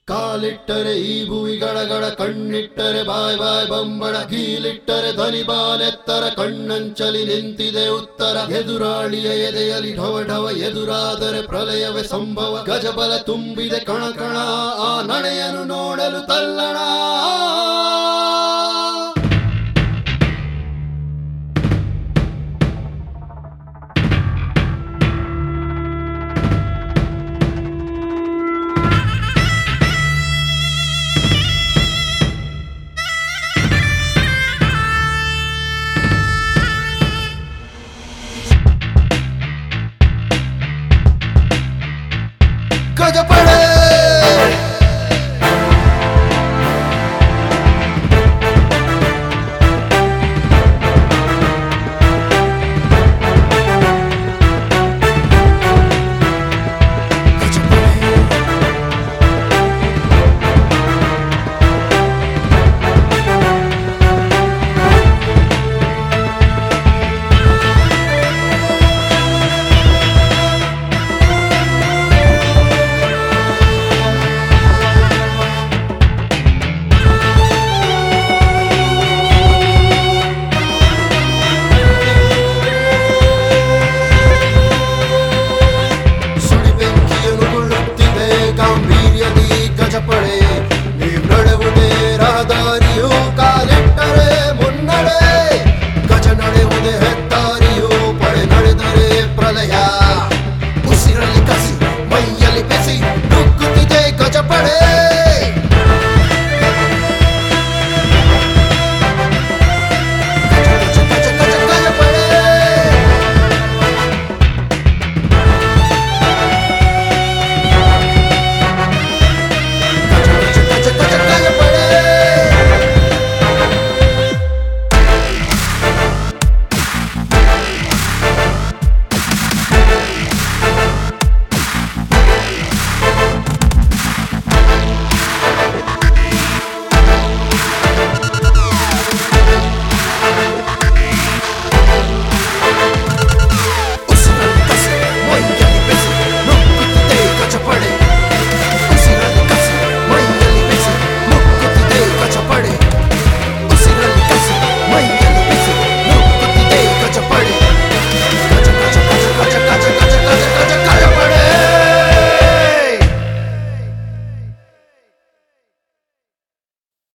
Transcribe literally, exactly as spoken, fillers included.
ಕಾಲಿಟ್ಟರೆ ಈ ಭುವಿ ಗಡಗಡ, ಕಣ್ಣಿಟ್ಟರೆ ಬಾಯ್ ಬಾಯ್ ಬಂಬಳ, ಗೀಲಿಟ್ಟರೆ ಧ್ವನಿ ಬಾನೆತ್ತರ, ಕಣ್ಣಂಚಲಿ ನಿಂತಿದೆ ಉತ್ತರ. ಎದುರಾಳಿಯ ಎದೆಯಲಿ ಢವ ಢವ, ಎದುರಾದರೆ ಪ್ರಲಯವೇ ಸಂಭವ. ಗಜಬಲ ತುಂಬಿದೆ ಕಣ ಕಣ, ಆ ನಡೆಯನು ನೋಡಲು ತಲ್ಲಣ.